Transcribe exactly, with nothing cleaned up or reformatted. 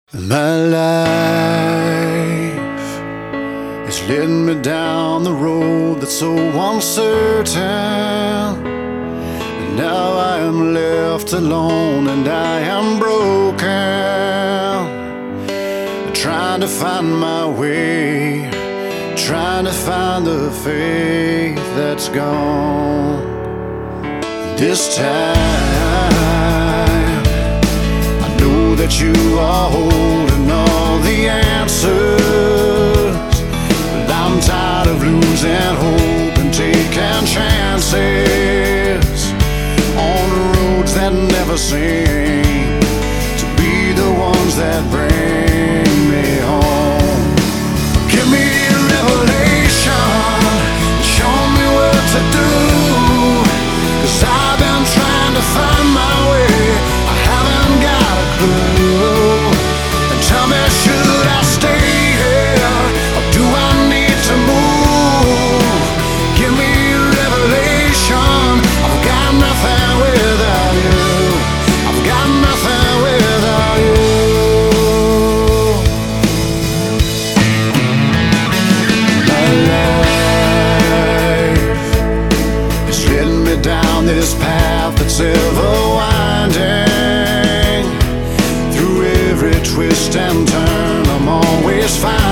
My life is leading me down the road that's so uncertain. And now I am left alone and I am broken, trying to find my way, trying to find the faith that's gone. This time that you are holding all the answers, but I'm tired of losing hope and taking chances on the roads that never seem to be the ones that bring me home. Give me a revelation, show me what to do, 'cause I've been trying to find my way, I haven't got a clue. Tell me, should I stay here or do I need to move? Give me a revelation. I've got nothing without you. I've got nothing without you. My life is leading me down this path that's ever winding. Twist and turn, I'm always fine.